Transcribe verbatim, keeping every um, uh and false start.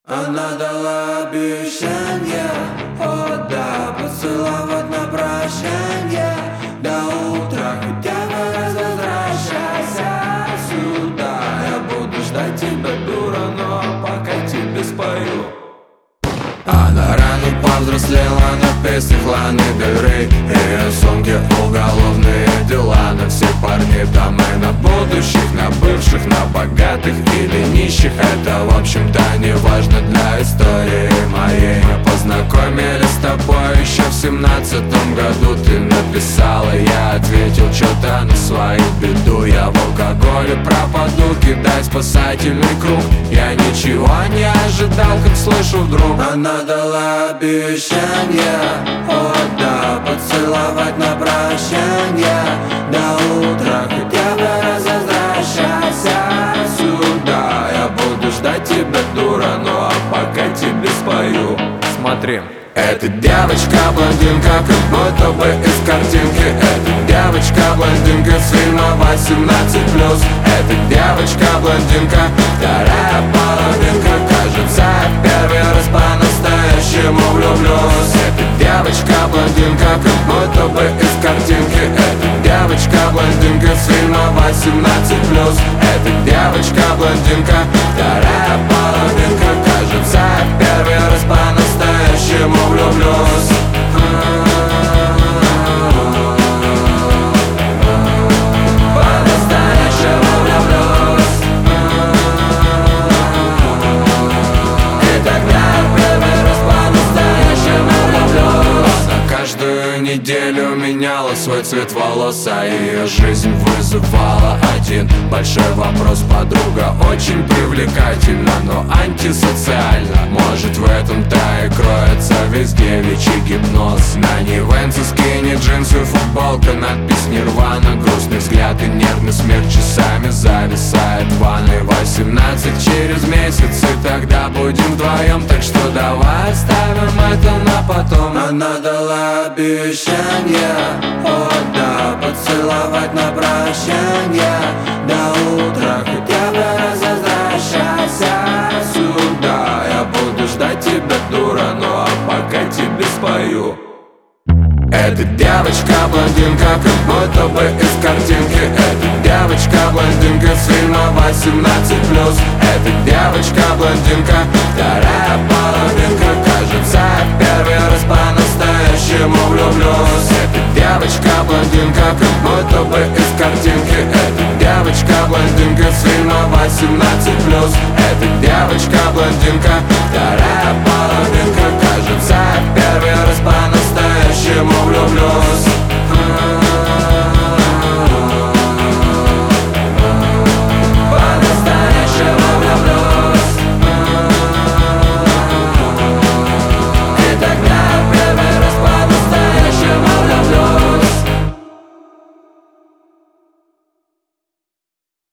Она дала обещание, о да, поцеловать на прощание. До утра хотя бы раз возвращайся сюда. Я буду ждать тебя, дура, но пока тебе спою. Она рано повзрослела на песнях Ланы Дель Рей. Ее сумки уголовные дела на всех парней там и на будущих, на бывших, на богатых или нищих. Это в общем-то не важно для истории моей. Мы познакомились с тобой еще в семнадцатом году. Ты написала, я ответил что-то на свою беду. Я в алкоголе пропаду, кидай спасательный круг. Я ничего не ожидал, как слышу вдруг. Она дала обещание, о да, поцеловать на прощание. До утра хотя бы раз возвращайся сюда. Я буду ждать тебя, дура, ну а пока тебе спою. Смотри. Эта девочка-блондинка, как будто бы из картинки. Эта девочка-блондинка с фильма восемнадцать плюс. Эта девочка-блондинка, вторая половинка. Кажется, я первый раз по-настоящему влюблюсь. Эта девочка-блондинка, как будто бы из картинки. Эта девочка-блондинка с фильма восемнадцать плюс. Эта девочка-блондинка, вторая половинка. Кажется, я первый раз по-настоящему влюблюсь. По-настоящему влюблюсь. И тогда я первый раз по-настоящему влюблюсь. На каждую неделю меняла свой цвет волос, а ее жизнь вызывала один большой вопрос. Подруга очень привлекательна, но антисоциальна. Может, в этом-то и кроется весь девичий гипноз. На ней венсы, скини, джинсы, футболка, надпись Нирвана. Грустный взгляд и нервный смех часами зависает в ванной. Восемнадцать через месяц, и тогда будем вдвоем. Так что давай оставим это на потом. Она дала обещание, о да, поцеловать на прощание. До утра хотя бы раз возвращайся сюда. Я буду ждать тебя, дура, ну а пока тебе спою. Эта девочка-блондинка, как будто бы из картинки. Эта девочка-блондинка с фильма восемнадцать плюс. Эта девочка-блондинка, вторая половинка. Кажется, я первый раз по-настоящему влюблюсь. Эта девочка-блондинка, как будто бы из картинки. Эта девочка-блондинка с фильма восемнадцать плюс. Эта девочка-блондинка,